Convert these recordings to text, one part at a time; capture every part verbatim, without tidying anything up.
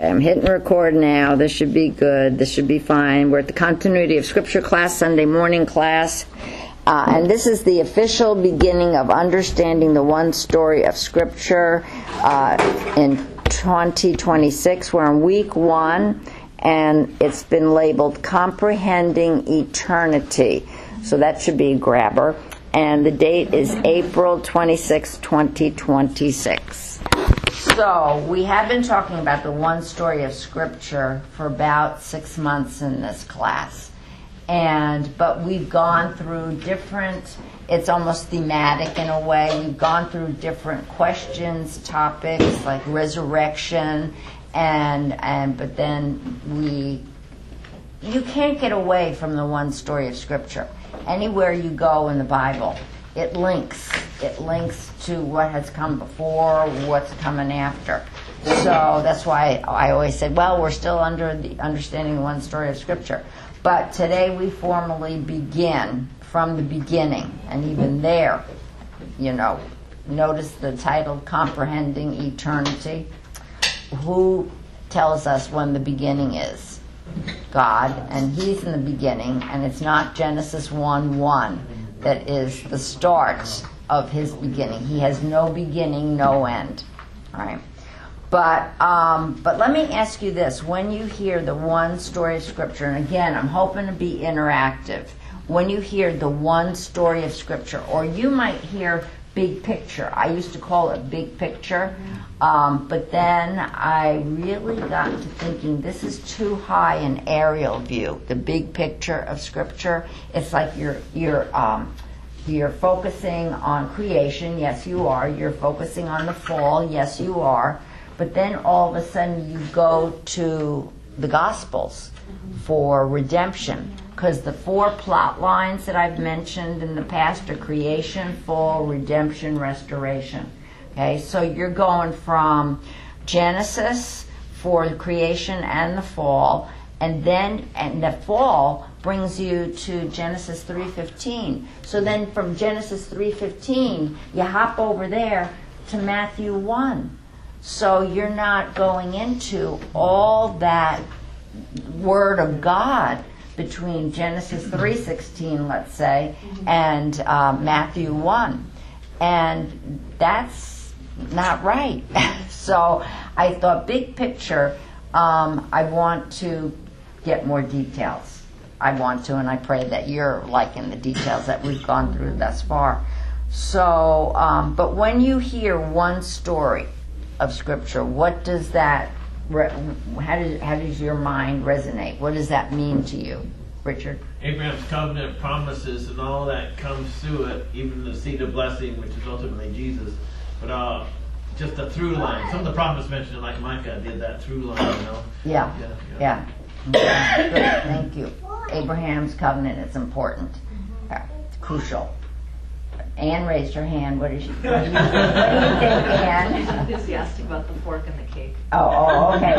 I'm hitting record now. This should be good. This should be fine. We're at the Continuity of Scripture class, Sunday morning class. Uh, and this is the official beginning of understanding the one story of Scripture uh, in twenty twenty-six. We're in week one, and it's been labeled Comprehending Eternity. So that should be a grabber. And the date is April twenty-sixth, twenty twenty-six. So we have been talking about the one story of Scripture for about six months in this class. And but we've gone through different, it's almost thematic in a way. We've gone through different questions, topics like resurrection, and and but then we you can't get away from the one story of Scripture. Anywhere you go in the Bible, it links. It links to what has come before, what's coming after. So that's why I always said, well, we're still under the understanding the one story of Scripture. But today we formally begin from the beginning. And even there, you know, notice the title, Comprehending Eternity. Who tells us when the beginning is? God, and He's in the beginning, and it's not Genesis one one that is the start of His beginning. He has no beginning, no end. All right. But um, but let me ask you this. When you hear the one story of Scripture, and again, I'm hoping to be interactive. When you hear the one story of Scripture, or you might hear big picture. I used to call it big picture. Um, but then I really got to thinking this is too high an aerial view, the big picture of Scripture. It's like you're you're um, you're focusing on creation. Yes, you are. You're focusing on the fall. Yes, you are. But then all of a sudden you go to the Gospels for redemption, because the four plot lines that I've mentioned in the past are creation, fall, redemption, restoration. Okay, so you're going from Genesis for the creation and the fall, and then and the fall brings you to Genesis three fifteen. So then from Genesis three fifteen, you hop over there to Matthew one. So you're not going into all that Word of God between Genesis three sixteen, let's say, and uh, Matthew one. And that's not right. So I thought, big picture, um, I want to get more details. I want to, and I pray that you're liking the details that we've gone through thus far. So, um, but when you hear one story of Scripture, what does that, re- how does how does your mind resonate? What does that mean to you, Richard? Abraham's covenant promises and all that comes through it, even the seed of blessing, which is ultimately Jesus. But uh, just a through line. Some of the prophets mentioned, like Micah, did that through line, you know? Yeah, yeah. yeah. Okay. Good, thank you. Abraham's covenant is important. Uh, it's crucial. Anne raised her hand. What is she? What do you, what do you think, Anne? She's enthusiastic about the fork and the cake. Oh, oh okay.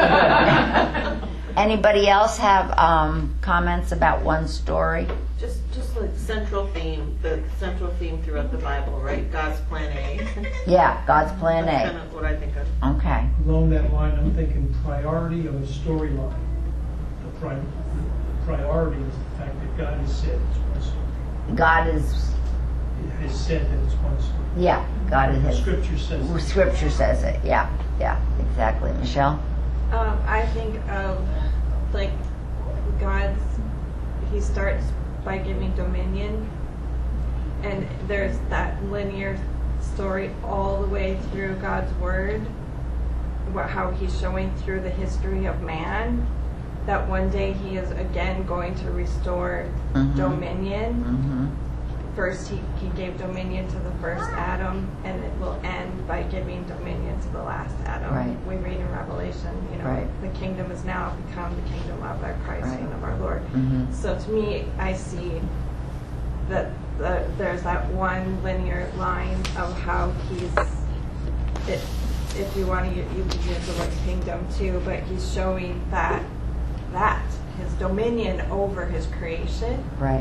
Well, anybody else have um, comments about one story? Just, just like central theme, the central theme throughout the Bible, right? God's plan A. Yeah, God's plan That's A. kind of what I think of. Okay. Along that line, I'm thinking priority of a storyline. The, pri- the priority is the fact that God has said it's one story. God is. Has said that it's one story. Yeah, God is. The His, Scripture says it. Scripture says it. Yeah, yeah, exactly. Michelle? Um, I think of like God's. He starts by giving dominion, and there's that linear story all the way through God's Word, what, how He's showing through the history of man, that one day He is again going to restore mm-hmm. dominion. Mm-hmm. First, he, he gave dominion to the first Adam, and it will end by giving dominion to the last Adam. Right. We read in Revelation, you know, right. the kingdom has now become the kingdom of our Christ right. and of our Lord. Mm-hmm. So to me, I see that the, there's that one linear line of how he's, it, if you want to, you, you could use the word kingdom too, but he's showing that, that, his dominion over his creation. Right.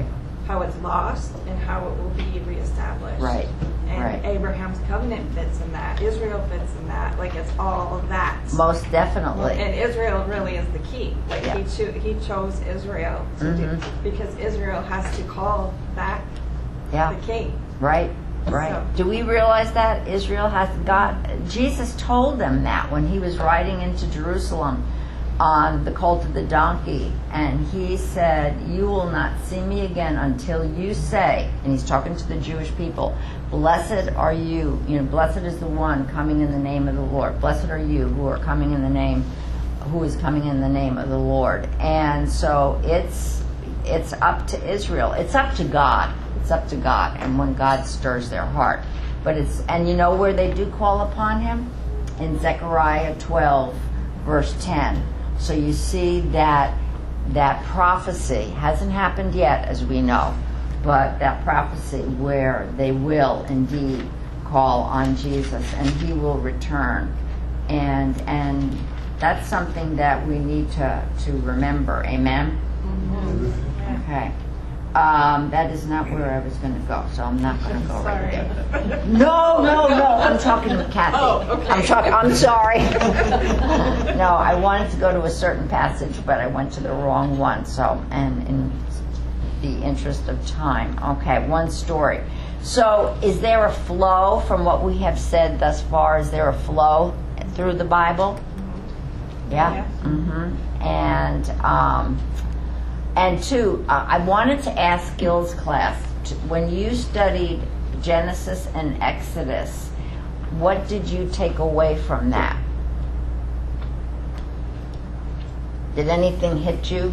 how it's lost and how it will be reestablished. Right. And Right. Abraham's covenant fits in that. Israel fits in that. Like it's all of that. Most definitely. And Israel really is the key. Like Yeah. he cho- he chose Israel to Mhm. do, because Israel has to call back Yeah. the king. Right, right. So- Do we realize that Israel has God? Jesus told them that when he was riding into Jerusalem on the colt of the donkey, and he said, "You will not see me again until you say," and he's talking to the Jewish people, "Blessed are you, you know, blessed is the one coming in the name of the Lord. Blessed are you who are coming in the name, who is coming in the name of the Lord." And so it's it's up to Israel. It's up to God. It's up to God, and when God stirs their heart. But it's, and you know where they do call upon him? In Zechariah twelve, verse ten. So you see that that prophecy hasn't happened yet, as we know, but that prophecy where they will indeed call on Jesus and he will return. And and that's something that we need to, to remember. Amen? Okay. Um, that is not where I was going to go, so I'm not going to go right there. No, no, no. I'm talking to Kathy. Oh, okay. I'm talking. I'm sorry. No, I wanted to go to a certain passage, but I went to the wrong one. So, and in the interest of time, okay, one story. So, is there a flow from what we have said thus far? Is there a flow through the Bible? Yeah. Yeah. Mm-hmm. And um, and two, uh, I wanted to ask Gil's class, t- when you studied Genesis and Exodus, what did you take away from that? Did anything hit you?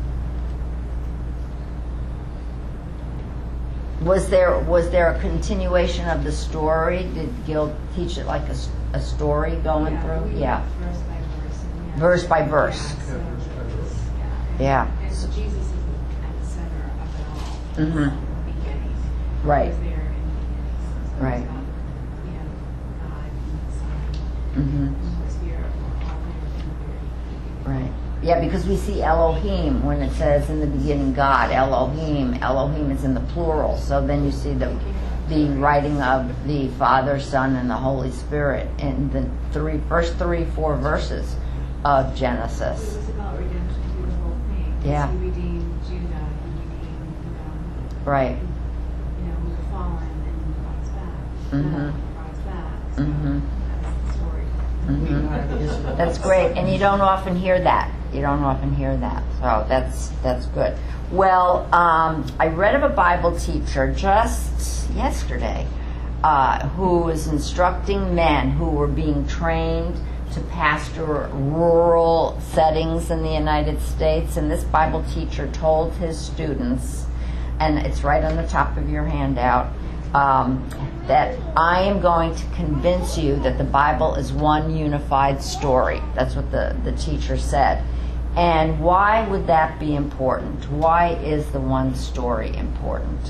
Was there was there a continuation of the story? Did Gil teach it like a, s- a story going Yeah, through? we Yeah. went verse by verse. and yeah. Verse by verse. Yeah, so, yeah. Yeah. And, and so Jesus is at the center of it all. Mhm. From the beginning. Right. He was there in the beginning. So Right. it's about, you know, God and the Son Mm-hmm. and the Holy Spirit were all there from the very beginning. Right. Yeah, because we see Elohim when it says in the beginning God, Elohim. Elohim is in the plural. So then you see the the writing of the Father, Son, and the Holy Spirit in the three first three, four verses of So Genesis. it was about redemption through the whole thing. Yeah. He redeemed Judah. He redeemed, you know, Right. you know, we were fallen and brought us back. Mhm. Love brought us back. So Mhm. that's the story. Mhm. That's great, and you don't often hear that. You don't often hear that, so that's that's good. Well, um, I read of a Bible teacher just yesterday uh, who was instructing men who were being trained to pastor rural settings in the United States, and this Bible teacher told his students, and it's right on the top of your handout, um, that I am going to convince you that the Bible is one unified story. That's what the, the teacher said. And why would that be important? Why is the one story important?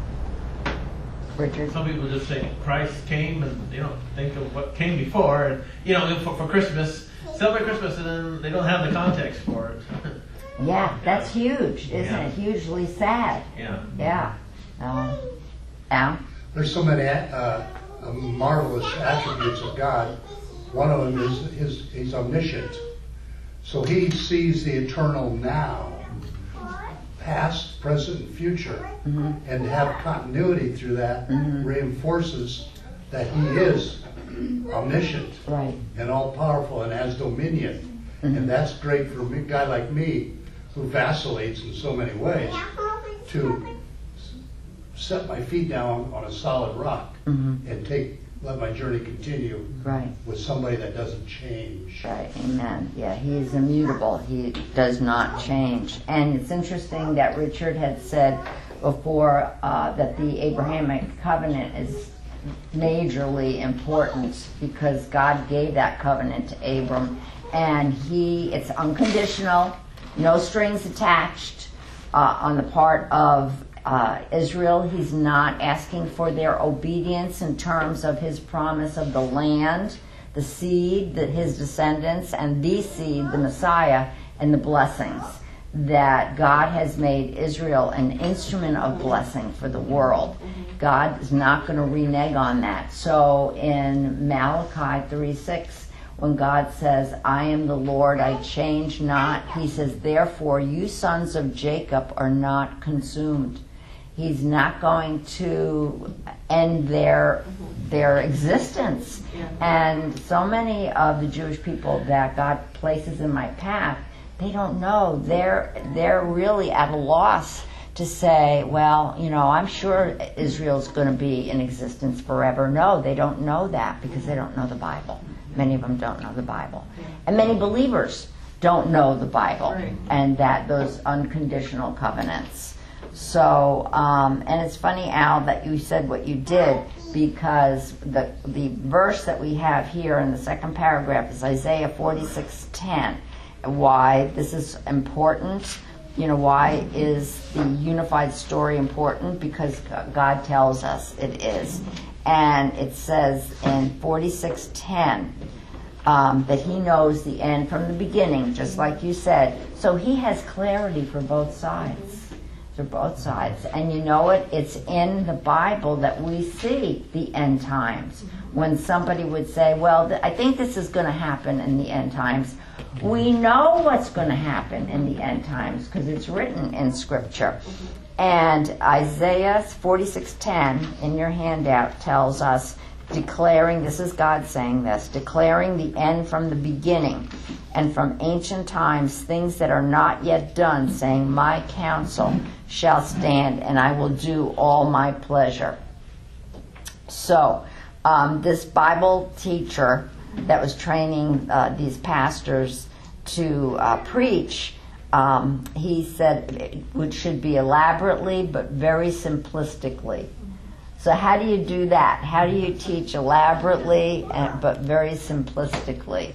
Richard? Some people just say Christ came and they don't think of what came before. And, you know, for, for Christmas, celebrate Christmas, and then they don't have the context for it. Yeah, that's huge, isn't Yeah. it? Hugely sad. Yeah. Yeah. Um, Al? There's so many uh, marvelous attributes of God. One of them is his, he's omniscient. So he sees the eternal now, past, present, and future. Mm-hmm. And to have continuity through that Mhm. reinforces that he is omniscient Right. and all-powerful and has dominion. Mhm. And that's great for a guy like me who vacillates in so many ways to set my feet down on a solid rock Mhm. and take let my journey continue Right. with somebody that doesn't change. Right, amen. Yeah, he is immutable. He does not change. And it's interesting that Richard had said before uh, that the Abrahamic covenant is majorly important because God gave that covenant to Abram, and he it's unconditional, no strings attached uh, on the part of Uh, Israel. He's not asking for their obedience in terms of his promise of the land, the seed, that his descendants, and the seed, the Messiah, and the blessings. that God has made Israel an instrument of blessing for the world. God is not going to renege on that. So in Malachi three six, when God says, I am the Lord, I change not, he says, therefore you sons of Jacob are not consumed. He's not going to end their their existence. And so many of the Jewish people that God places in my path, they don't know. They're they're really at a loss to say, well, you know, I'm sure Israel's going to be in existence forever. No, they don't know that because they don't know the Bible. Many of them don't know the Bible. And many believers don't know the Bible and that those unconditional covenants. So, um, and it's funny, Al, that you said what you did, because the the verse that we have here in the second paragraph is Isaiah forty-six ten. Why this is important, you know, why is the unified story important? Because God tells us it is. And it says in forty-six ten um, that he knows the end from the beginning, just like you said. So he has clarity for both sides. For both sides. And you know it, it's in the Bible that we see the end times. When somebody would say, well, th- I think this is going to happen in the end times. We know what's going to happen in the end times because it's written in Scripture. And Isaiah forty-six ten in your handout tells us, declaring, this is God saying this, declaring the end from the beginning and from ancient times, things that are not yet done, saying, my counsel shall stand, and I will do all my pleasure. So, um, this Bible teacher that was training uh, these pastors to uh, preach, um, he said it should be elaborately, but very simplistically. So how do you do that? How do you teach elaborately, and, but very simplistically?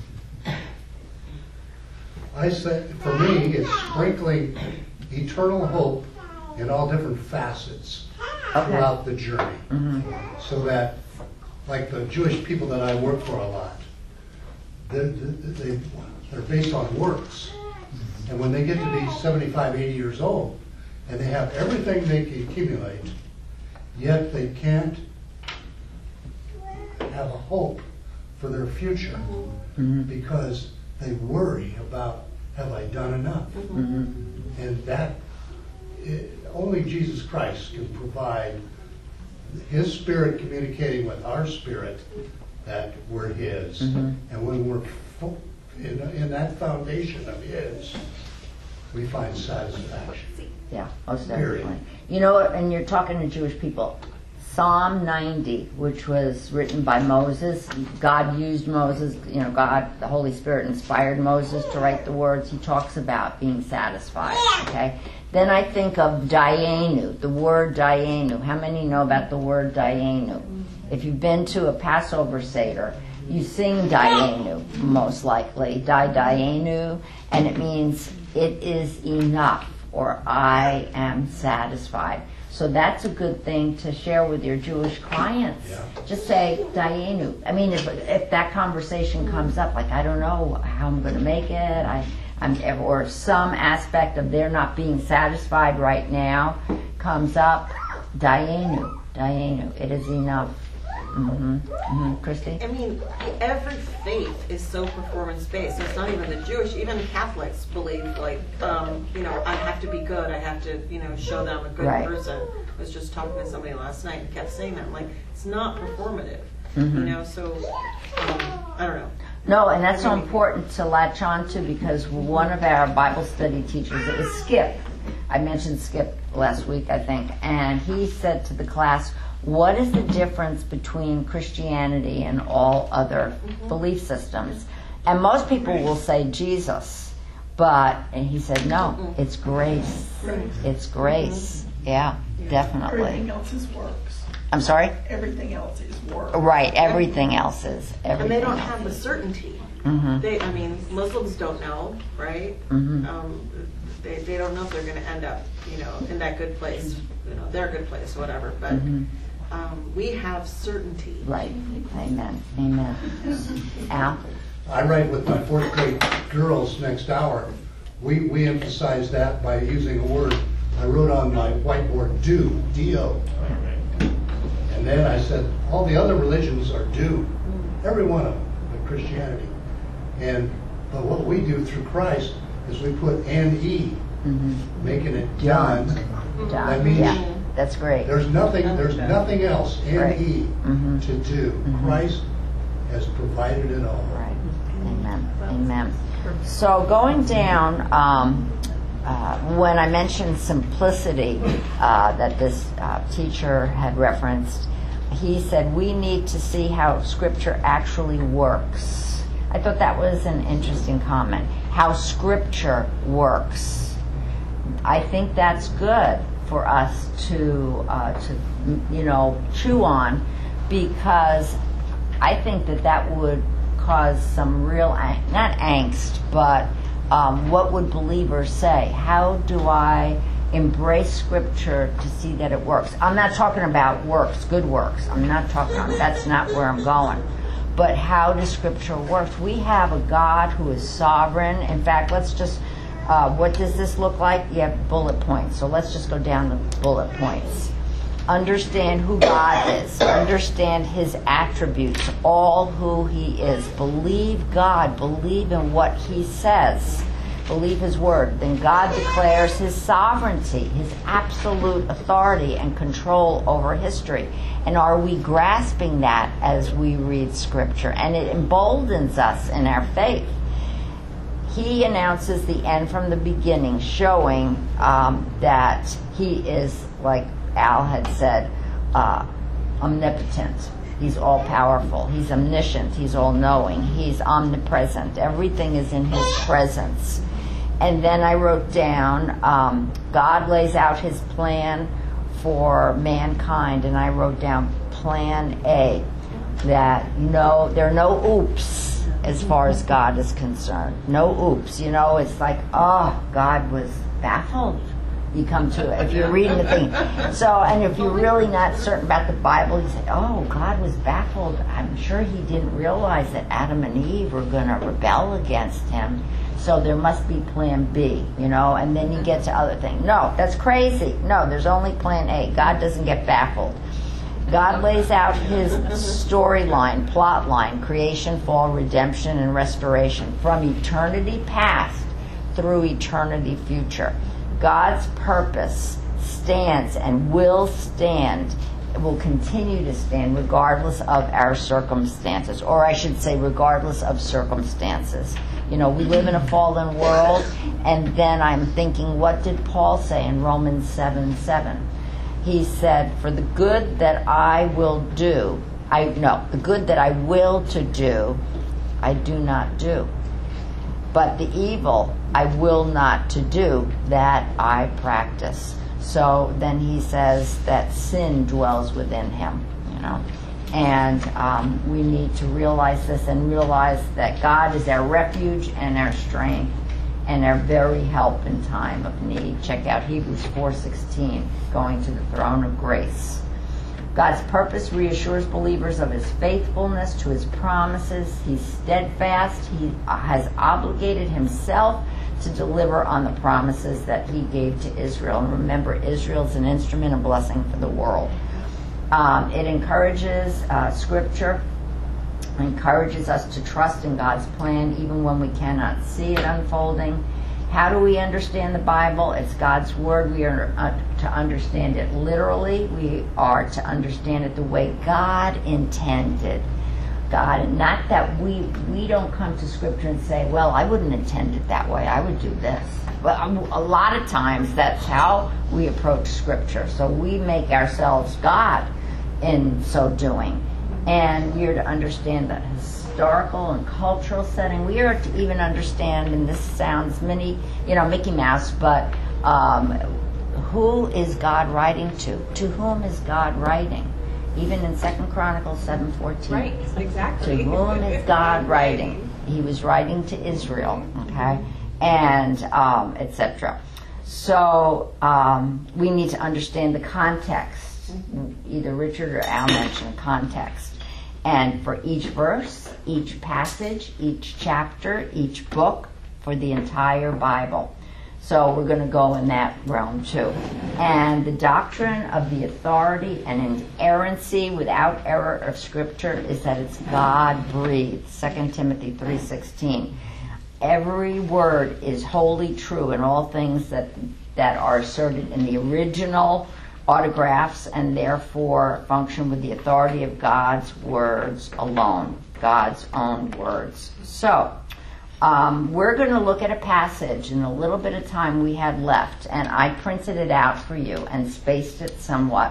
I say, for me, it's sprinkling eternal hope in all different facets Okay. throughout the journey. Mm-hmm. So that, like the Jewish people that I work for a lot, they, they, they're based on works. And when they get to be seventy-five, eighty years old, and they have everything they can accumulate, yet they can't have a hope for their future Mm-hmm. because they worry about, have I done enough? Mm-hmm. And that, it, only Jesus Christ can provide His Spirit communicating with our spirit that we're His. Mm-hmm. And when we're fo- in, in that foundation of His, we find satisfaction. Yeah, most Period. definitely. You know, and you're talking to Jewish people. Psalm ninety, which was written by Moses, God used Moses, you know, God, the Holy Spirit inspired Moses to write the words. He talks about being satisfied, okay? Then I think of Dayenu, the word Dayenu. How many know about the word Dayenu? If you've been to a Passover Seder, you sing Dayenu, most likely, Di Dayenu, and it means it is enough, or I am satisfied. So that's a good thing to share with your Jewish clients. Yeah. Just say, Dayenu. I mean, if, if that conversation comes up, like, I don't know how I'm going to make it, I, I'm, or some aspect of their not being satisfied right now comes up, Dayenu, Dayenu. It is enough. Mm-hmm. Mm-hmm. Christy? I mean, every faith is so performance-based. It's not even the Jewish, even Catholics believe, like, um, you know, I have to be good. I have to, you know, show them a good Right. person. I was just talking to somebody last night and kept saying that. I'm like, it's not performative, Mhm. you know, so, um, I don't know. No, and that's so important to latch on to, because one of our Bible study teachers, it was Skip. I mentioned Skip last week, I think, and he said to the class, what is the difference between Christianity and all other mm-hmm. belief systems? And most people will say Jesus, but, and he said, no, mm-hmm. it's grace. Right. It's grace. Mm-hmm. Yeah, yeah, definitely. Everything else is works. I'm sorry? Everything else is work. Right, everything else is. Everything And they don't else have the is. certainty. Mm-hmm. They, I mean, Muslims don't know, right? Mm-hmm. Um, they, they don't know if they're going to end up, you know, in that good place, you know, their good place, whatever. But Mm-hmm. um, we have certainty. Right. Amen. Amen. Al? I write with my fourth grade girls next hour we, we emphasize that by using a word. I wrote on my whiteboard, do, D O. And then I said, all the other religions are do. Every one of them, but Christianity. And but what we do through Christ is we put N E, Mm-hmm. making it done. Done. That means Yeah, that's great. there's nothing, there's nothing else, Right. N E, Mhm. to do. Mhm. Christ has provided it all. Right. Amen. Amen. So going down, um, uh, when I mentioned simplicity uh, that this uh, teacher had referenced, he said we need to see how Scripture actually works. I thought that was an interesting comment. How Scripture works. I think that's good for us to, uh, to, you know, chew on, because I think that that would cause some real, ang- not angst, but um, what would believers say? How do I embrace Scripture to see that it works? I'm not talking about works, good works. I'm not talking about, that's not where I'm going. But how does Scripture work? We have a God who is sovereign. In fact, let's just, uh, what does this look like? You have bullet points. So let's just go down the bullet points. Understand who God is. Understand His attributes, all who He is. Believe God. Believe in what He says. Believe His word. Then God declares His sovereignty, His absolute authority and control over history. And are we grasping that as we read Scripture? And it emboldens us in our faith. He announces the end from the beginning, showing um, that He is, like Al had said, uh, omnipotent. He's all-powerful. He's omniscient. He's all-knowing. He's omnipresent. Everything is in His presence. And then I wrote down, um, God lays out His plan for mankind, and I wrote down Plan A, that no, there are no oops as far as God is concerned. No oops. You know, it's like, oh, God was baffled. You come to it if you're reading the thing. So, and if you're really not certain about the Bible, you say, oh, God was baffled. I'm sure He didn't realize that Adam and Eve were going to rebel against Him. So there must be Plan B, you know, and then you get to other things. No, that's crazy. No, there's only Plan A. God doesn't get baffled. God lays out His storyline, plot line, creation, fall, redemption, and restoration from eternity past through eternity future. God's purpose stands and will stand, will continue to stand regardless of our circumstances, or I should say regardless of circumstances. You know, we live in a fallen world, and then I'm thinking, what did Paul say in Romans seven seven? He said, for the good that I will do, I no, the good that I will to do, I do not do. But the evil I will not to do, that I practice. So then he says that sin dwells within him, you know. And um, we need to realize this and realize that God is our refuge and our strength and our very help in time of need. Check out Hebrews four sixteen, going to the throne of grace. God's purpose reassures believers of His faithfulness to His promises. He's steadfast. He has obligated Himself to deliver on the promises that He gave to Israel. And remember, Israel's an instrument of blessing for the world. Um, it encourages, uh, Scripture encourages us to trust in God's plan even when we cannot see it unfolding. How do we understand the Bible? It's God's Word. We are uh, to understand it literally. We are to understand it the way God intended. God, not that we we don't come to Scripture and say, well, I wouldn't intend it that way. I would do this. But um, a lot of times that's how we approach Scripture. So we make ourselves God in so doing. And we are to understand the historical and cultural setting. We are to even understand, and this sounds many, you know, Mickey Mouse, but um, who is God writing to? To whom is God writing? Even in Second Chronicles seven fourteen. Right, exactly. To whom is God writing? He was writing to Israel, okay, and um, et cetera. So um, we need to understand the context. Either Richard or Al mentioned context. And for each verse, each passage, each chapter, each book, for the entire Bible. So we're going to go in that realm too. And the doctrine of the authority and inerrancy without error of Scripture is that it's God-breathed. Second Timothy three sixteen. Every word is wholly true in all things that that are asserted in the original autographs and therefore function with the authority of God's words alone, God's own words. So, Um, we're going to look at a passage in a little bit of time we had left, and I printed it out for you and spaced it somewhat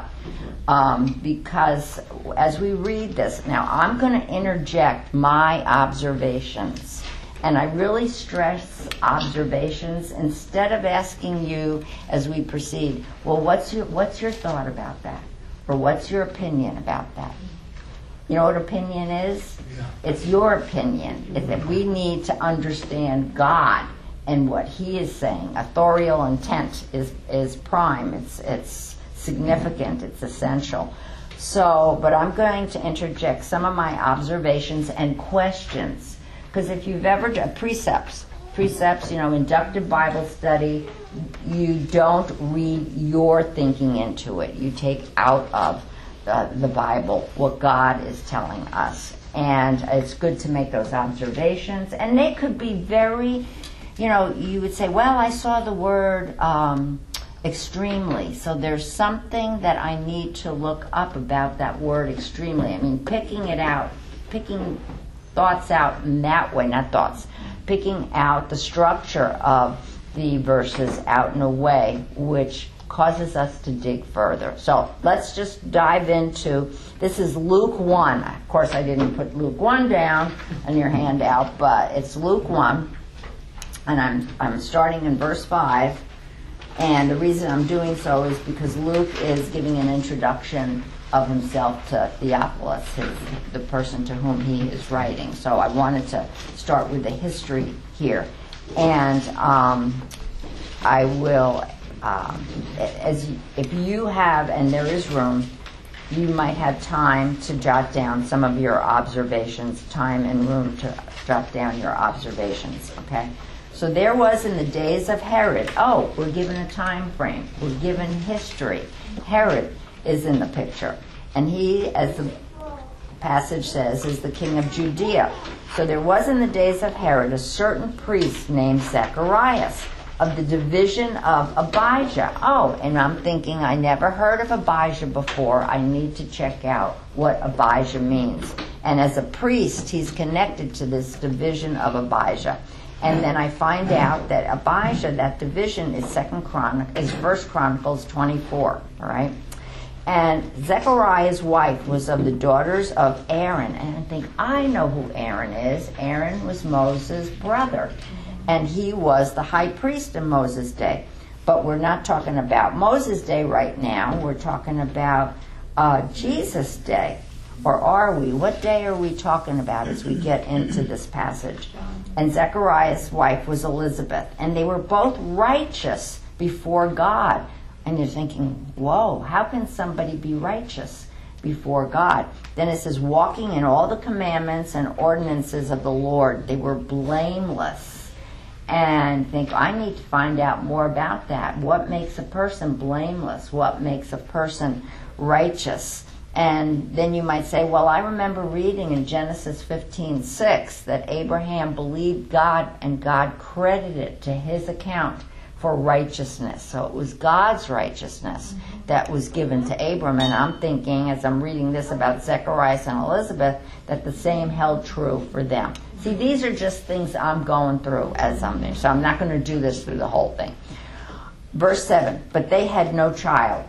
um, because as we read this, now I'm going to interject my observations, and I really stress observations instead of asking you as we proceed, well, what's your what's your thought about that, or what's your opinion about that? You know what opinion is? Yeah. It's your opinion. It's that we need to understand God and what He is saying. Authorial intent is is prime. It's it's significant. It's essential. So, but I'm going to interject some of my observations and questions, because if you've ever done precepts, precepts, you know, inductive Bible study, you don't read your thinking into it. You take out of Uh, the Bible, what God is telling us. And it's good to make those observations. And they could be very, you know, you would say, well, I saw the word um, extremely. So there's something that I need to look up about that word extremely. I mean, picking it out, picking thoughts out in that way, not thoughts, picking out the structure of the verses out in a way which causes us to dig further. So let's just dive into, this is Luke one. Of course, I didn't put Luke one down on your handout, but it's Luke one, and I'm I'm starting in verse five, and the reason I'm doing so is because Luke is giving an introduction of himself to Theophilus, his, the person to whom he is writing. So I wanted to start with the history here, and um, I will Um, as if you have, and there is room, you might have time to jot down some of your observations, time and room to jot down your observations, okay? So there was in the days of Herod, oh, we're given a time frame, we're given history. Herod is in the picture, and he, as the passage says, is the king of Judea. So there was in the days of Herod a certain priest named Zacharias, of the division of Abijah. Oh, and I'm thinking, I never heard of Abijah before. I need to check out what Abijah means. And as a priest, he's connected to this division of Abijah. And then I find out that Abijah, that division is Second Chronic, is First Chronicles twenty-four. All right. And Zechariah's wife was of the daughters of Aaron. And I think, I know who Aaron is. Aaron was Moses' brother. And he was the high priest in Moses' day. But we're not talking about Moses' day right now. We're talking about uh, Jesus' day. Or are we? What day are we talking about as we get into this passage? And Zechariah's wife was Elizabeth. And they were both righteous before God. And you're thinking, whoa, how can somebody be righteous before God? Then it says, walking in all the commandments and ordinances of the Lord. They were blameless. And think, I need to find out more about that. What makes a person blameless? What makes a person righteous? And then you might say, well, I remember reading in Genesis fifteen six that Abraham believed God and God credited it to his account for righteousness. So it was God's righteousness that was given to Abram. And I'm thinking, as I'm reading this about Zacharias and Elizabeth, that the same held true for them. See, these are just things I'm going through as I'm there. So I'm not going to do this through the whole thing. Verse seven, but they had no child,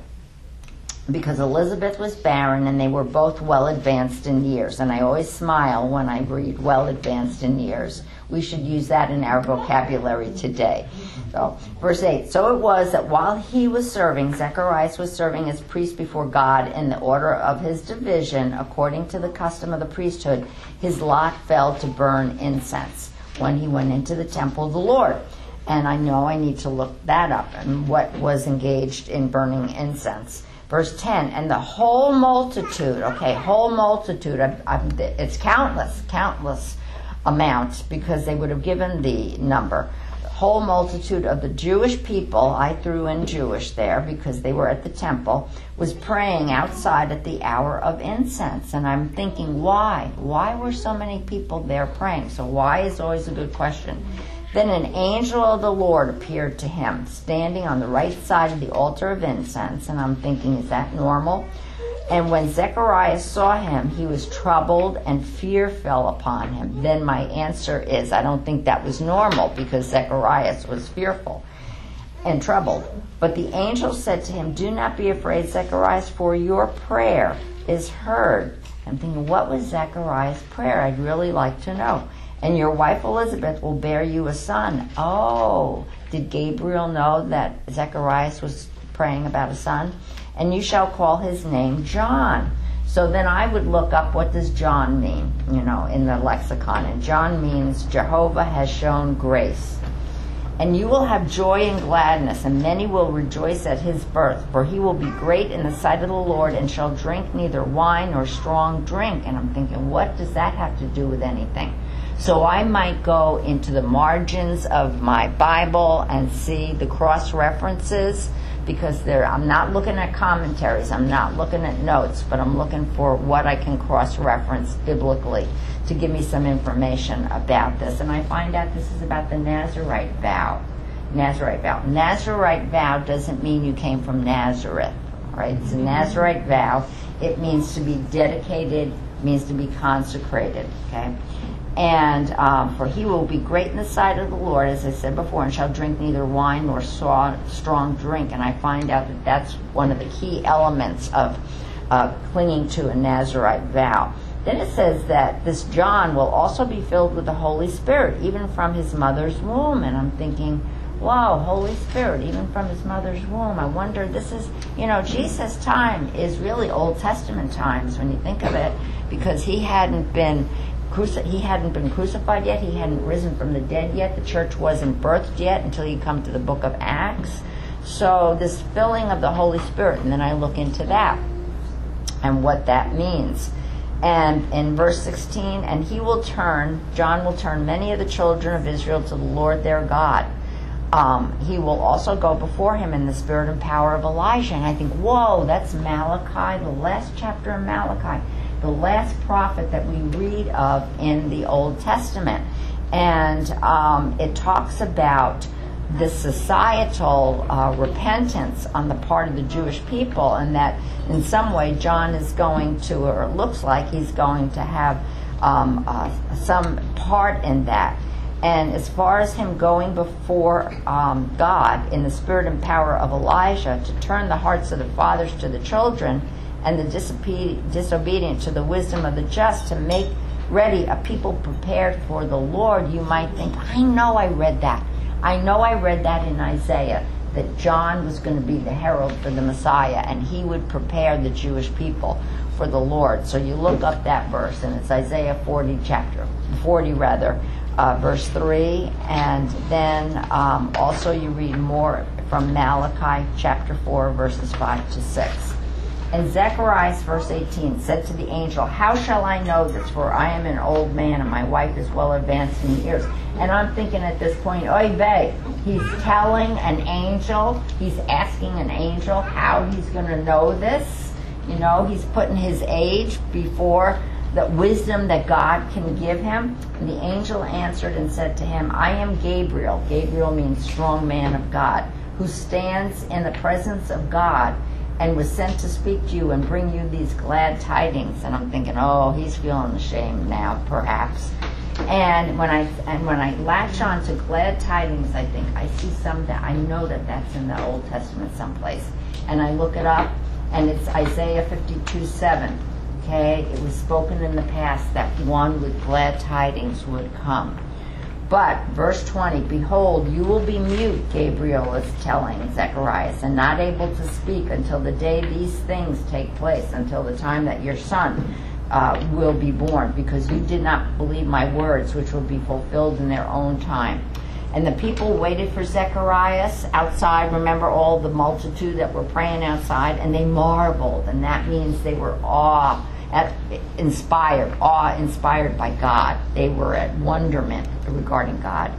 because Elizabeth was barren and they were both well advanced in years. And I always smile when I read well advanced in years. We should use that in our vocabulary today. So, verse eight, so it was that while he was serving, Zacharias was serving as priest before God in the order of his division, according to the custom of the priesthood, his lot fell to burn incense when he went into the temple of the Lord. And I know I need to look that up and what was engaged in burning incense. Verse ten, and the whole multitude, okay, whole multitude, I, I, it's countless, countless amount, because they would have given the number. The whole multitude of the Jewish people, I threw in Jewish there because they were at the temple, was praying outside at the hour of incense. And I'm thinking, why? Why were so many people there praying? So why is always a good question. Then an angel of the Lord appeared to him, standing on the right side of the altar of incense. And I'm thinking, is that normal? And when Zechariah saw him, he was troubled, and fear fell upon him. Then my answer is, I don't think that was normal, because Zechariah was fearful and troubled. But the angel said to him, do not be afraid, Zechariah, for your prayer is heard. I'm thinking, what was Zechariah's prayer? I'd really like to know. And your wife Elizabeth will bear you a son. Oh, did Gabriel know that Zechariah was praying about a son? And you shall call his name John. So then I would look up, what does John mean, you know, in the lexicon. And John means Jehovah has shown grace. And you will have joy and gladness, and many will rejoice at his birth, for he will be great in the sight of the Lord, and shall drink neither wine nor strong drink. And I'm thinking, what does that have to do with anything? So I might go into the margins of my Bible and see the cross references, because there, I'm not looking at commentaries, I'm not looking at notes, but I'm looking for what I can cross-reference biblically to give me some information about this. And I find out this is about the Nazarite vow. Nazarite vow. Nazarite vow doesn't mean you came from Nazareth, right? It's a Nazarite vow. It means to be dedicated, means to be consecrated, okay? And um, for he will be great in the sight of the Lord, as I said before, and shall drink neither wine nor strong drink. And I find out that that's one of the key elements of uh, clinging to a Nazarite vow. Then it says that this John will also be filled with the Holy Spirit, even from his mother's womb. And I'm thinking, wow, Holy Spirit, even from his mother's womb. I wonder, this is, you know, Jesus' time is really Old Testament times when you think of it, because he hadn't been Cruci- he hadn't been crucified yet. He hadn't risen from the dead yet. The church wasn't birthed yet until you come to the book of Acts. So this filling of the Holy Spirit, and then I look into that and what that means. And in verse sixteen, and he will turn, John will turn many of the children of Israel to the Lord their God. Um, he will also go before him in the spirit and power of Elijah. And I think, whoa, that's Malachi, the last chapter of Malachi, the last prophet that we read of in the Old Testament. And um, it talks about the societal uh, repentance on the part of the Jewish people, and that in some way John is going to, or it looks like he's going to have um, uh, some part in that. And as far as him going before um, God in the spirit and power of Elijah to turn the hearts of the fathers to the children, and the disobe- disobedient to the wisdom of the just, to make ready a people prepared for the Lord, you might think, I know I read that. I know I read that in Isaiah, that John was going to be the herald for the Messiah, and he would prepare the Jewish people for the Lord. So you look up that verse, and it's Isaiah forty, chapter forty rather, uh, verse three, and then um, also you read more from Malachi chapter four, verses five to six. And Zechariah, verse eighteen, said to the angel, how shall I know this? For I am an old man, and my wife is well advanced in years. And I'm thinking at this point, oy vey, he's telling an angel, he's asking an angel how he's going to know this. You know, he's putting his age before the wisdom that God can give him. And the angel answered and said to him, I am Gabriel. Gabriel means strong man of God, who stands in the presence of God, and was sent to speak to you and bring you these glad tidings. And I'm thinking, oh, he's feeling ashamed now, perhaps. And when I and when I latch on to glad tidings, I think I see some that I know that that's in the Old Testament someplace. And I look it up, and it's Isaiah fifty-two seven. Okay, it was spoken in the past that one with glad tidings would come. But, verse twenty, behold, you will be mute, Gabriel is telling Zechariah, and not able to speak until the day these things take place, until the time that your son uh, will be born, because you did not believe my words, which will be fulfilled in their own time. And the people waited for Zechariah outside. Remember all the multitude that were praying outside, and they marveled, and that means they were awe At, inspired, awe inspired by God. They were at wonderment regarding God.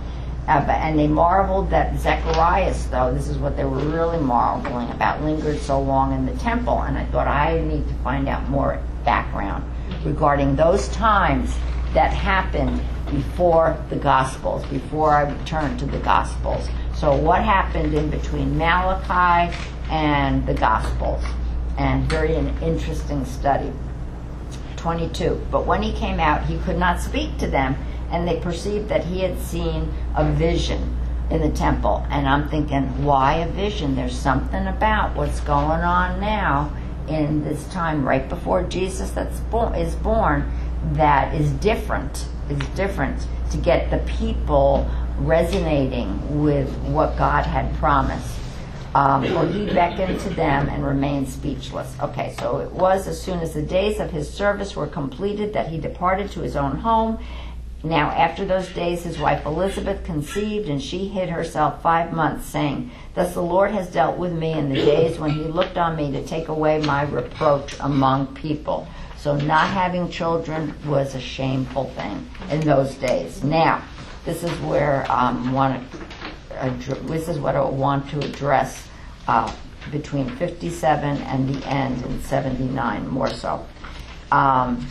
Uh, but, and they marveled that Zacharias, though, this is what they were really marveling about, lingered so long in the temple. And I thought I need to find out more background regarding those times that happened before the Gospels, before I returned to the Gospels. So what happened in between Malachi and the Gospels? And very an interesting study. twenty-two. But when he came out, he could not speak to them, and they perceived that he had seen a vision in the temple. And I'm thinking, why a vision? There's something about what's going on now in this time right before Jesus that's born, is born that is different, is different to get the people resonating with what God had promised. Um, for he beckoned to them and remained speechless. Okay, so it was as soon as the days of his service were completed that he departed to his own home. Now after those days his wife Elizabeth conceived, and she hid herself five months, saying, Thus the Lord has dealt with me in the days when he looked on me to take away my reproach among people. So not having children was a shameful thing in those days. Now, this is where um, want to this is what I want to address uh, between fifty-seven and the end in seventy-nine, more so. Um,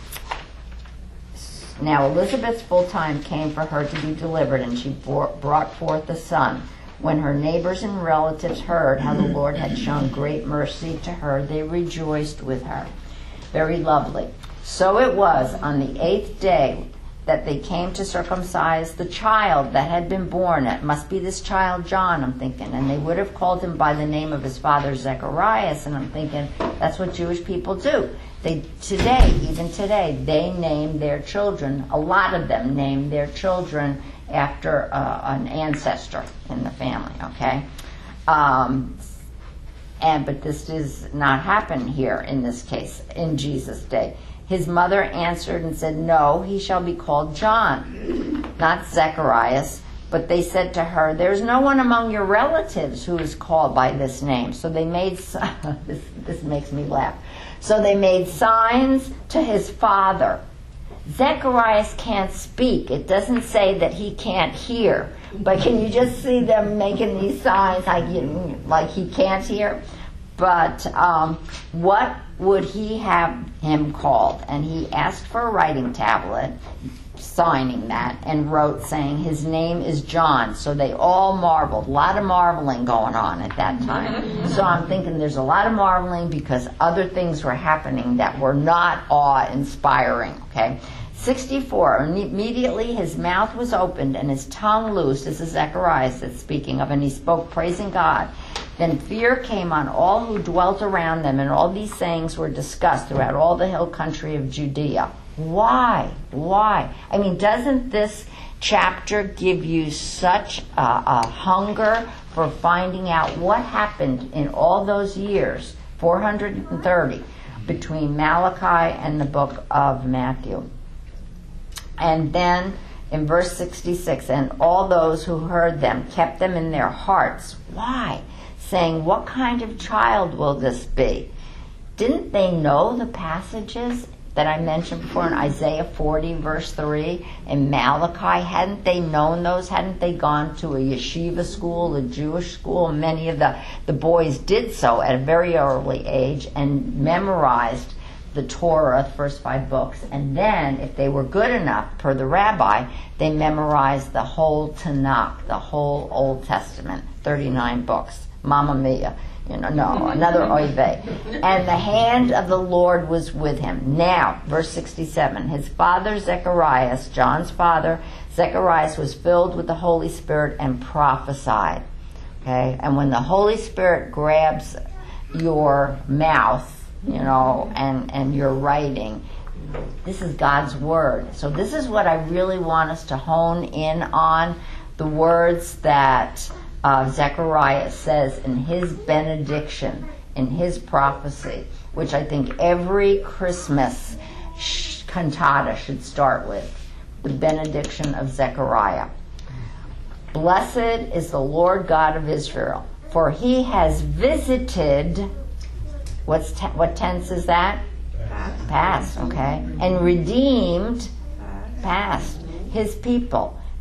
now Elizabeth's full time came for her to be delivered, and she bore, brought forth a son. When her neighbors and relatives heard how the Lord had shown great mercy to her, they rejoiced with her. Very lovely. So it was on the eighth day that they came to circumcise the child that had been born. It must be this child John, I'm thinking. And they would have called him by the name of his father Zacharias. And I'm thinking, that's what Jewish people do. They today, even today, they name their children, a lot of them name their children after uh, an ancestor in the family, okay? Um, and but this does not happen here in this case, in Jesus' day. His mother answered and said, No, he shall be called John, not Zacharias. But they said to her, There's no one among your relatives who is called by this name. So they made, this, this makes me laugh. So they made signs to his father. Zacharias can't speak. It doesn't say that he can't hear. But can you just see them making these signs like, like he can't hear? But um, what would he have him called? And he asked for a writing tablet, signing that, and wrote saying, his name is John. So they all marveled. A lot of marveling going on at that time. So I'm thinking there's a lot of marveling because other things were happening that were not awe-inspiring, okay? sixty-four, immediately his mouth was opened and his tongue loosed. This is Zacharias that's speaking of, and he spoke praising God. Then fear came on all who dwelt around them, and all these sayings were discussed throughout all the hill country of Judea. Why? Why? I mean, doesn't this chapter give you such a, a hunger for finding out what happened in all those years, four hundred thirty, between Malachi and the book of Matthew? And then in verse sixty-six, and all those who heard them kept them in their hearts. Why? Saying, what kind of child will this be? Didn't they know the passages that I mentioned before in Isaiah forty, verse three, and Malachi? Hadn't they known those? Hadn't they gone to a yeshiva school, a Jewish school? Many of the, the boys did so at a very early age and memorized the Torah, the first five books. And then, if they were good enough, per the rabbi, they memorized the whole Tanakh, the whole Old Testament, thirty-nine books. Mamma mia. You know, no, another oive. And the hand of the Lord was with him. Now, verse sixty-seven, his father Zacharias, John's father, Zacharias was filled with the Holy Spirit and prophesied. Okay? And when the Holy Spirit grabs your mouth, you know, and, and your writing, this is God's word. So this is what I really want us to hone in on, the words that Uh, Zechariah says in his benediction, in his prophecy, which I think every Christmas sh- cantata should start with, the benediction of Zechariah. Blessed is the Lord God of Israel, for he has visited, what's te- what tense is that? Past. Past, okay. And redeemed, past, his people.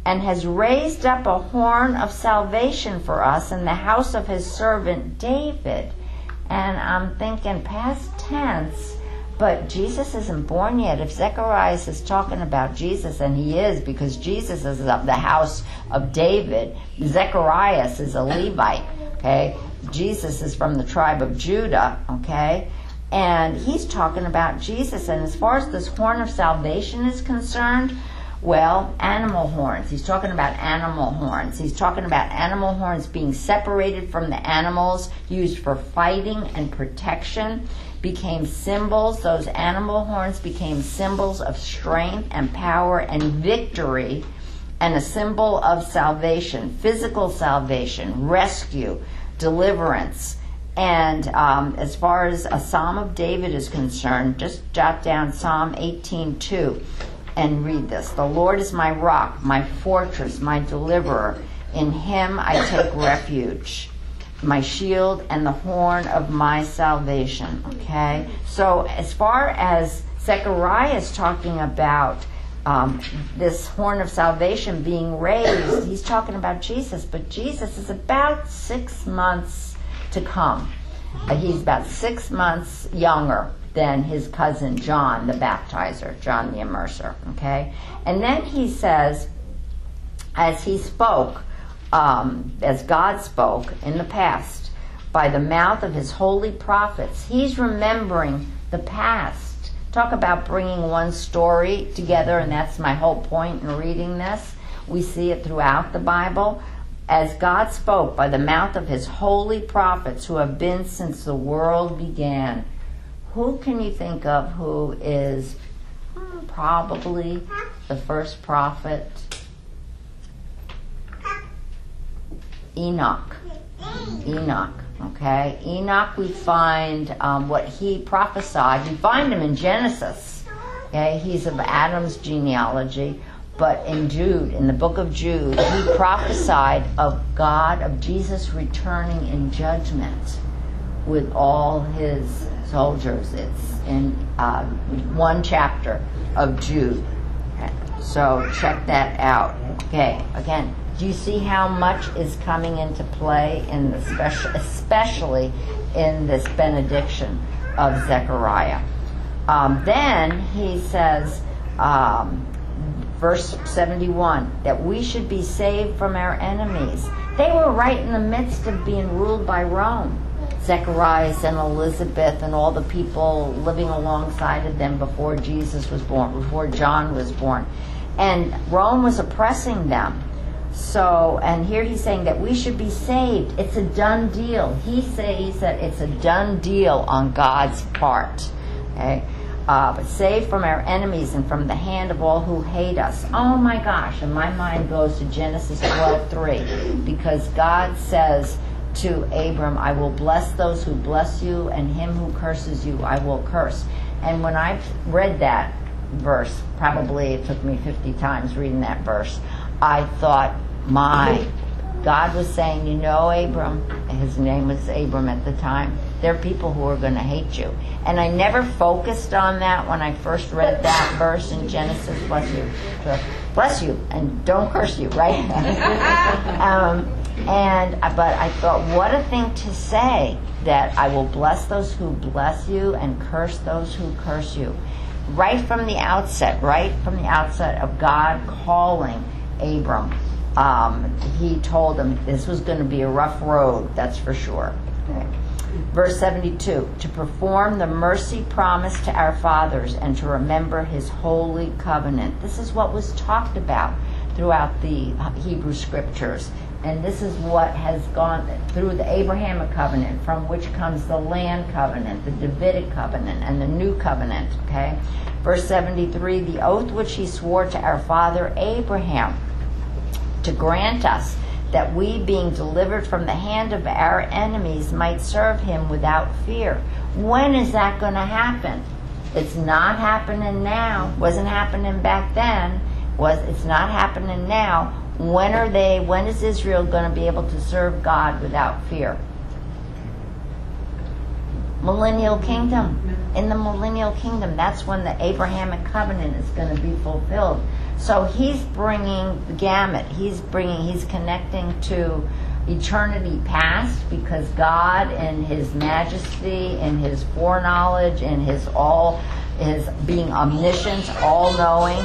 and has raised up a horn of salvation for us in the house of his servant David. And I'm thinking past tense, but Jesus isn't born yet. If Zechariah is talking about Jesus, and he is, because Jesus is of the house of David, Zechariah is a Levite, okay? Jesus is from the tribe of Judah, okay? And he's talking about Jesus. And as far as this horn of salvation is concerned, well, animal horns. He's talking about animal horns. He's talking about animal horns being separated from the animals, used for fighting and protection, became symbols. Those animal horns became symbols of strength and power and victory, and a symbol of salvation, physical salvation, rescue, deliverance. And um, as far as a Psalm of David is concerned, just jot down Psalm eighteen two. And read this. The Lord is my rock, my fortress, my deliverer. In him I take refuge. My shield and the horn of my salvation. Okay? So as far as Zechariah is talking about um, this horn of salvation being raised, he's talking about Jesus. But Jesus is about six months to come. Uh, he's about six months younger than his cousin John the Baptizer, John the Immerser, okay? And then he says, as he spoke, um, as God spoke in the past, by the mouth of his holy prophets, he's remembering the past. Talk about bringing one story together, and that's my whole point in reading this. We see it throughout the Bible. As God spoke by the mouth of his holy prophets who have been since the world began. Who can you think of who is hmm, probably the first prophet? Enoch. Enoch, okay? Enoch, we find um, what he prophesied. We find him in Genesis, okay? He's of Adam's genealogy. But in Jude, in the book of Jude, he prophesied of God, of Jesus returning in judgment with all his soldiers. It's in uh, one chapter of Jude. So check that out. Okay, again, do you see how much is coming into play in the special, especially in this benediction of Zechariah? Um, then he says, um, verse seventy-one, that we should be saved from our enemies. They were right in the midst of being ruled by Rome. Zacharias and Elizabeth and all the people living alongside of them before Jesus was born, before John was born. And Rome was oppressing them. So, and here he's saying that we should be saved. It's a done deal. He says that it's a done deal on God's part. Okay? Uh, but saved from our enemies and from the hand of all who hate us. Oh my gosh, and my mind goes to Genesis twelve three, because God says to Abram, I will bless those who bless you, and him who curses you I will curse. And when I read that verse, probably it took me fifty times reading that verse, I thought, my, God was saying, you know, Abram, his name was Abram at the time, there are people who are going to hate you. And I never focused on that when I first read that verse in Genesis, bless you, bless you, and don't curse you, right? um, and but I thought, what a thing to say, that I will bless those who bless you and curse those who curse you. Right from the outset, right from the outset of God calling Abram, um, he told him this was going to be a rough road, that's for sure. Okay. Verse seventy-two, to perform the mercy promised to our fathers and to remember his holy covenant. This is what was talked about throughout the Hebrew scriptures. And this is what has gone through the Abrahamic covenant, from which comes the land covenant, the Davidic covenant, and the new covenant. Okay? Verse seventy-three, the oath which he swore to our father Abraham to grant us that we, being delivered from the hand of our enemies, might serve him without fear. When is that going to happen? It's not happening now. Wasn't happening back then. Was it's not happening now. When are they? When is Israel going to be able to serve God without fear? Millennial kingdom. In the millennial kingdom, that's when the Abrahamic covenant is going to be fulfilled. So he's bringing the gamut. He's bringing, he's connecting to eternity past, because God in his majesty, in his foreknowledge, in his all, his being omniscient, all-knowing.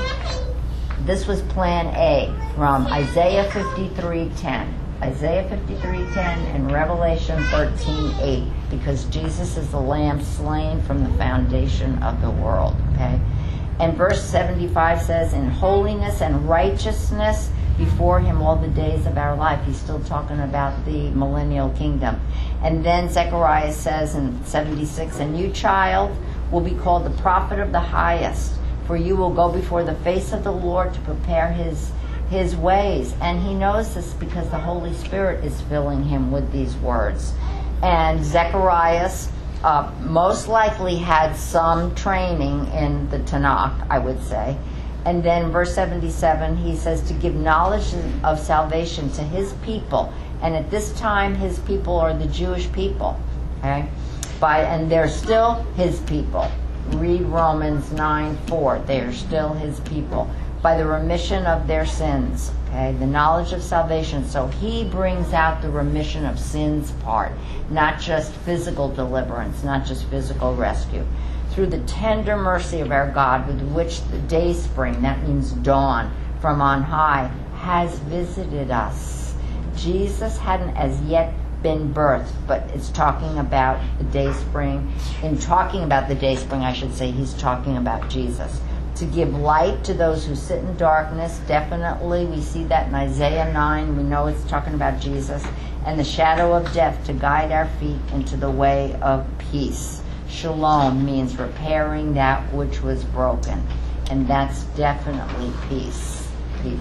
This was plan A from Isaiah fifty-three ten. Isaiah fifty-three ten and Revelation thirteen eight, because Jesus is the Lamb slain from the foundation of the world. Okay? And verse seventy-five says, in holiness and righteousness before him all the days of our life. He's still talking about the millennial kingdom. And then Zechariah says in seventy-six, and you, child, will be called the prophet of the highest, for you will go before the face of the Lord to prepare his his ways. And he knows this because the Holy Spirit is filling him with these words. And Zechariah uh, most likely had some training in the Tanakh, I would say. And then verse seventy-seven, he says to give knowledge of salvation to his people. And at this time, his people are the Jewish people. Okay? By, and they're still his people. Read Romans nine four. They are still his people. By the remission of their sins. Okay? The knowledge of salvation. So he brings out the remission of sins part. Not just physical deliverance. Not just physical rescue. Through the tender mercy of our God, with which the day spring, that means dawn, from on high, has visited us. Jesus hadn't as yet been birthed, but it's talking about the day spring. In talking about the day spring, I should say, he's talking about Jesus. To give light to those who sit in darkness, definitely, we see that in Isaiah nine, we know it's talking about Jesus, and the shadow of death, to guide our feet into the way of peace. Shalom means repairing that which was broken. And that's definitely peace. Peace.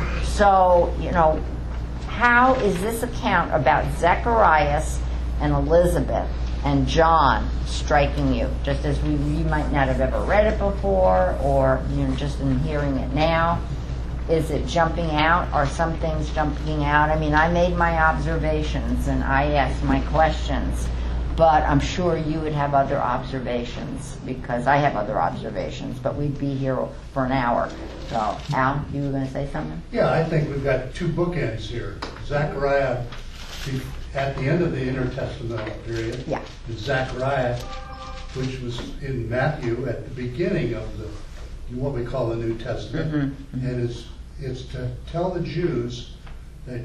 So, you know, how is this account about Zacharias and Elizabeth and John striking you? Just as we, you might not have ever read it before, or, you know, just in hearing it now. Is it jumping out? Are some things jumping out? I mean, I made my observations and I asked my questions. But I'm sure you would have other observations, because I have other observations, but we'd be here for an hour. So, Al, you were going to say something? Yeah, I think we've got two bookends here. Zechariah at the end of the intertestamental period, yeah. and Zechariah, which was in Matthew at the beginning of the what we call the New Testament. Mm-hmm, mm-hmm. And it's, it's to tell the Jews that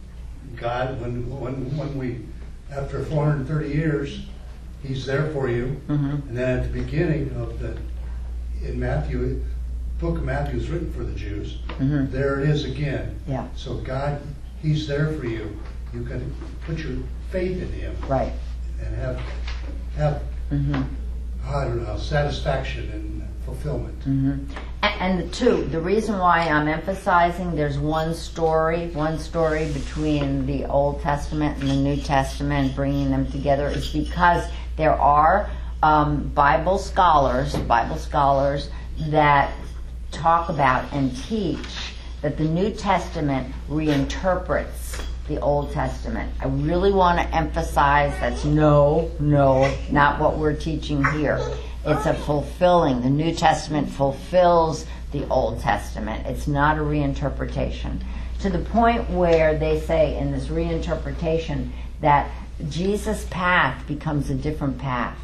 God, when, when, when we... after four hundred thirty years, he's there for you. Mm-hmm. And then at the beginning of the, in Matthew, book of Matthew is written for the Jews. Mm-hmm. There it is again. Yeah. So God, he's there for you. You can put your faith in him. Right. And have, have mm-hmm. I don't know, satisfaction and fulfillment. Mm-hmm. And the two, the reason why I'm emphasizing there's one story, one story between the Old Testament and the New Testament, bringing them together, is because there are um, Bible scholars, Bible scholars that talk about and teach that the New Testament reinterprets the Old Testament. I really want to emphasize that's no, no, not what we're teaching here. It's a fulfilling. The New Testament fulfills the Old Testament. It's not a reinterpretation. To the point where they say in this reinterpretation that Jesus' path becomes a different path.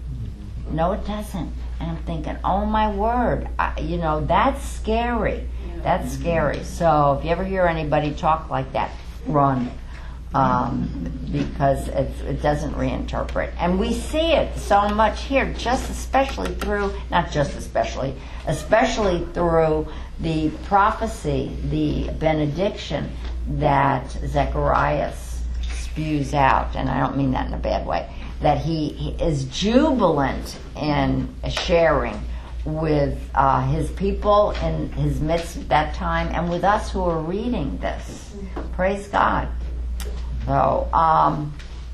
No, it doesn't. And I'm thinking, oh my word, I, you know, that's scary. That's scary. So if you ever hear anybody talk like that, run. Um, because it, it doesn't reinterpret. And we see it so much here, just especially through, not just especially, especially through the prophecy, the benediction that Zechariah spews out, and I don't mean that in a bad way, that he, he is jubilant in sharing with uh, his people in his midst at that time, and with us who are reading this. Praise God. So, um,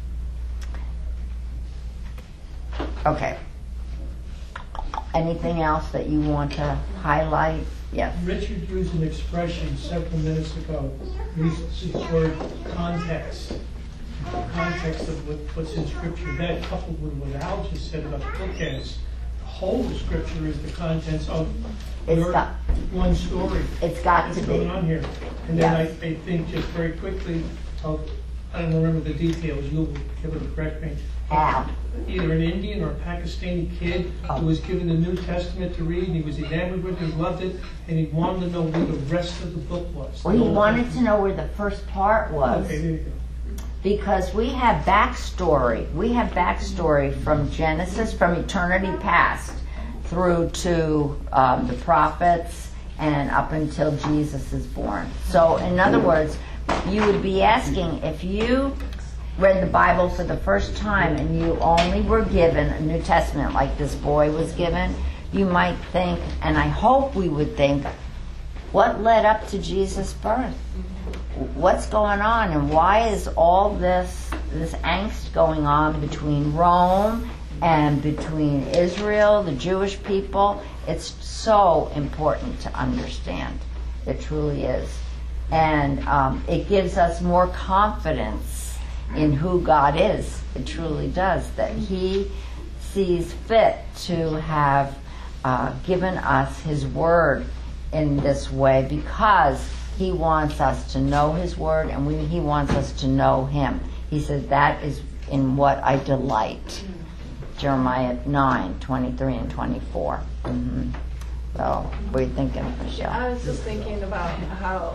okay. Anything else that you want to highlight? Yes. Richard used an expression several minutes ago. He used the word context. The context of what, what's in Scripture. That coupled with what Al just said about bookends, the whole of Scripture is the contents of It's your got- one story. It's got to What's be. going on here? And then I, Yes. I think just very quickly of, I don't remember the details, you'll be able to correct me. Al. Either an Indian or a Pakistani kid Oh. who was given the New Testament to read, and he was enamored with it, he loved it, and he wanted to know where the rest of the book was. Well, he wanted to know where the first part was. Okay, there you go. Because we have backstory. We have backstory from Genesis, from eternity past, through to um, the prophets and up until Jesus is born. So, in other words, you would be asking, if you read the Bible for the first time and you only were given a New Testament like this boy was given, you might think, and I hope we would think, what led up to Jesus' birth? What's going on, and why is all this this angst going on between Rome and between Israel, the Jewish people? It's so important to understand. It truly is. And um, it gives us more confidence in who God is. It truly does. That He sees fit to have uh, given us His Word in this way, because He wants us to know His Word, and we, He wants us to know Him. He says, that is in what I delight. Jeremiah nine, twenty-three and twenty-four. Mm-hmm. So, what are you thinking, Michelle? I was just thinking about how,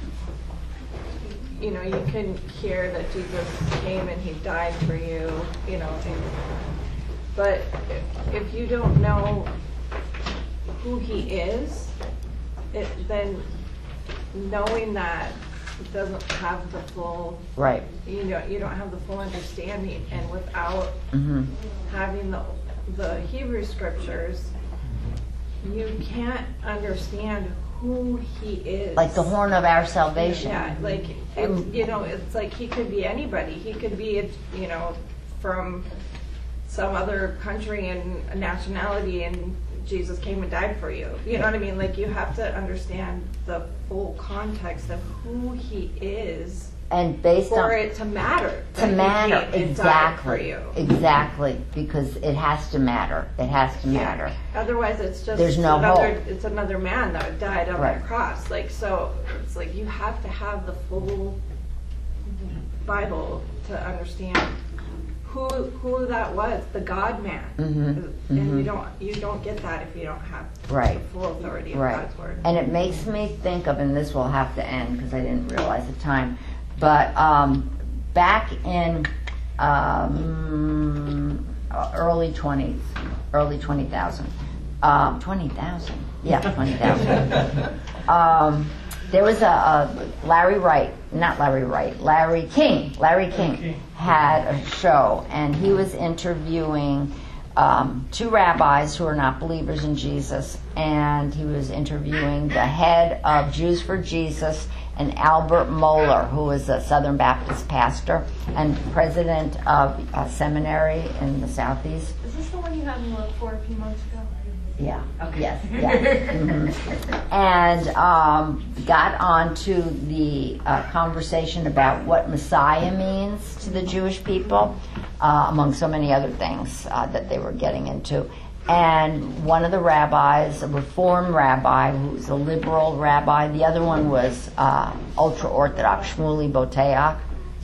you know, you can hear that Jesus came and He died for you, you know, and, but if you don't know who He is, it, then knowing that doesn't have the full, Right. you know, you don't have the full understanding, and without Mm-hmm. having the the Hebrew scriptures, you can't understand who He is. Like the horn of our salvation. Yeah, like it, you know, it's like He could be anybody. He could be, you know, from some other country and nationality, and Jesus came and died for you. You know what I mean? Like, you have to understand the full context of who He is And based for on it to matter. to that He matter, came and died for exactly, you. exactly, because it has to matter. It has to Yeah. matter. Otherwise, it's just There's no another. hope. It's another man that died on Right. that cross. Like, so, it's like you have to have the full Bible to understand who who that was, the God Man. Mhm, And mhm. you don't you don't get that if you don't have Right. the full authority of Right. God's word. And it makes me think of, and this will have to end because I didn't realize the time, but um, back in um, early twenties, early twenty thousand, um, twenty thousand, yeah, twenty thousand. um, there was a, a Larry Wright, not Larry Wright, Larry King. Larry King King. had a show, and he was interviewing um, two rabbis who are not believers in Jesus, and he was interviewing the head of Jews for Jesus, and Albert Moeller, who is a Southern Baptist pastor and president of a seminary in the Southeast. Is this the one you had me look for a few months ago? Yeah. Yes. Yeah. Mhm. And um, got on to the uh, conversation about what Messiah means to the Jewish people, uh, among so many other things uh, that they were getting into. And one of the rabbis, a Reform rabbi, who's a liberal rabbi, the other one was uh, ultra-Orthodox, Shmuley Boteach.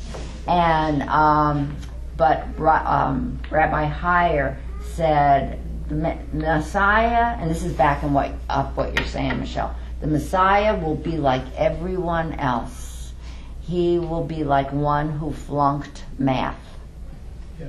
And um, but um, Rabbi Heyer said, the Messiah, and this is back in what up what you're saying, Michelle, the Messiah will be like everyone else. He will be like one who flunked math. Yeah.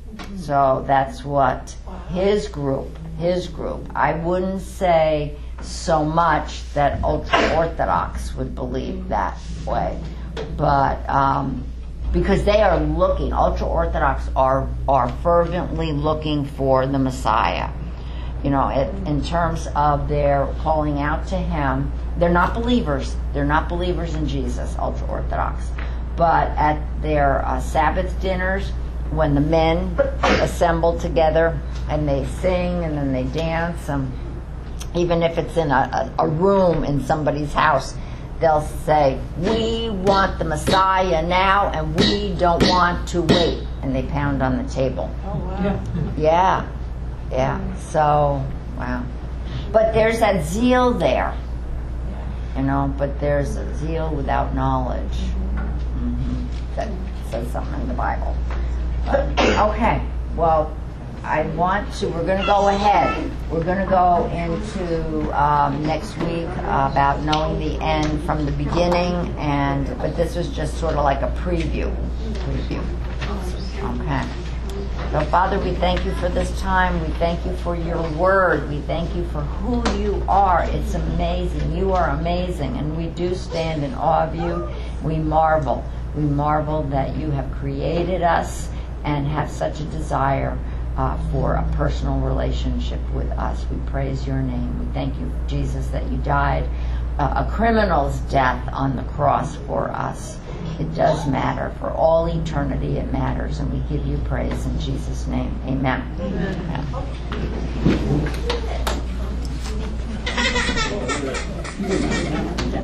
So that's what his group, his group, I wouldn't say so much that ultra-Orthodox would believe that way, but um, because they are looking, ultra-Orthodox are, are fervently looking for the Messiah. You know, it, in terms of their calling out to Him, they're not believers. They're not believers in Jesus, ultra-Orthodox. But at their uh, Sabbath dinners, when the men assemble together and they sing and then they dance, and even if it's in a, a, a room in somebody's house, they'll say, we want the Messiah now and we don't want to wait. And they pound on the table. Oh, wow. Yeah. Yeah. Yeah, so, wow. But there's that zeal there, you know, but there's a zeal without knowledge. Mm-hmm. That says something in the Bible. But, okay, well, I want to, we're going to go ahead. We're going to go into um, next week uh, about knowing the end from the beginning, and but this was just sort of like a preview. Preview. Okay. So, Father, we thank you for this time. We thank you for your word. We thank you for who you are. It's amazing. You are amazing, and we do stand in awe of you. We marvel. We marvel that you have created us and have such a desire uh, for a personal relationship with us. We praise your name. We thank you, Jesus, that you died uh, a criminal's death on the cross for us. It does matter. For all eternity it matters, and we give you praise in Jesus' name. Amen. Amen. Amen.